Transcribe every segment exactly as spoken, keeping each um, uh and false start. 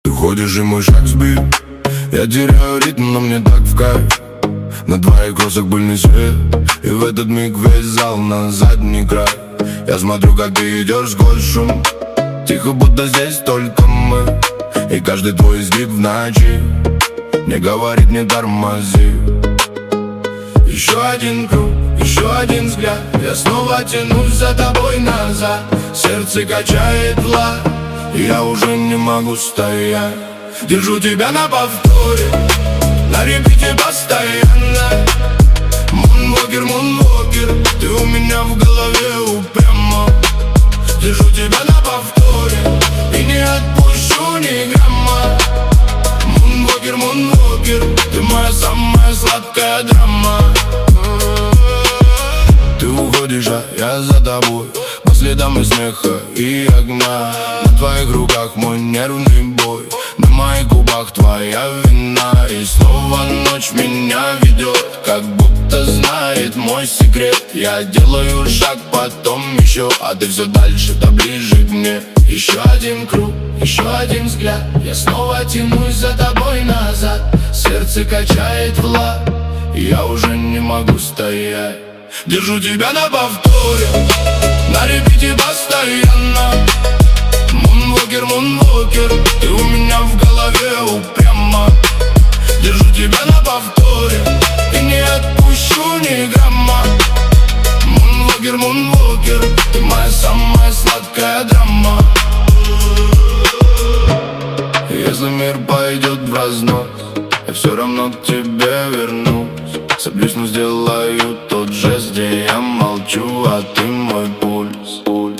Ты ходишь и мой шаг сбит. Я теряю ритм, но мне так в кайф. На твоих кроссах пыльный свет, и в этот миг весь зал на задний край. Я смотрю, как ты идешь сквозь шум. Тихо, будто здесь только мы. И каждый твой изгиб в ночи мне говорит: не тормози. Еще один круг, еще один взгляд. Я снова тянусь за тобой назад. Сердце качает влад, и я уже не могу стоять. Держу тебя на повторе, на репите постоянно. Мунвокер, мунвокер, ты у меня в голове упрямо. Держу тебя на повторе и не отпущу ни грамма. Мунвокер, мунвокер, ты моя самая сладкая драма. Ты уходишь, а я за тобой, по следам и смеха и огня. На твоих руках мой нервный бой, на моих губах твоя вина. И снова ночь меня ведет, как будто знает мой секрет. Я делаю шаг, потом еще, а ты все дальше, да ближе к мне. Еще один круг, еще один взгляд. Я снова тянусь за тобой назад. Сердце качает влад, и я уже не могу стоять. Держу тебя на повторе, на репите постоянно. Мунвокер, мунвокер, ты у меня в голове упрямо. Держу тебя на повторе и не отпущу ни грамма. Мунвокер, мунвокер, ты моя самая сладкая драма. Если мир пойдет в разнос, я все равно к тебе вернусь. Соблюсь, но сделаю тот жест, где я молчу, а ты мой пульс, пульс.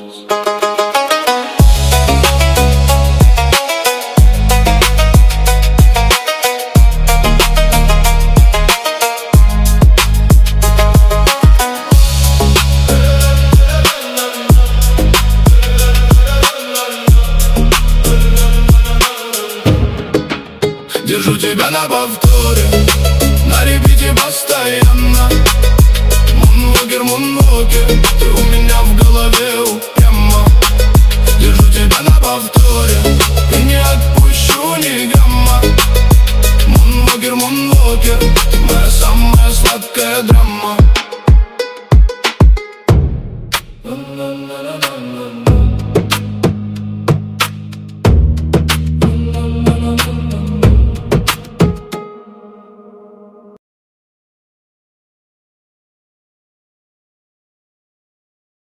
Держу тебя на повторе, на репите постоянно. Мунвокер, мунвокер, ты у меня в голове упрямо. Держу тебя на повторе и не отпущу ни грамма. Мунвокер, мунвокер, ты моя самая сладкая драма.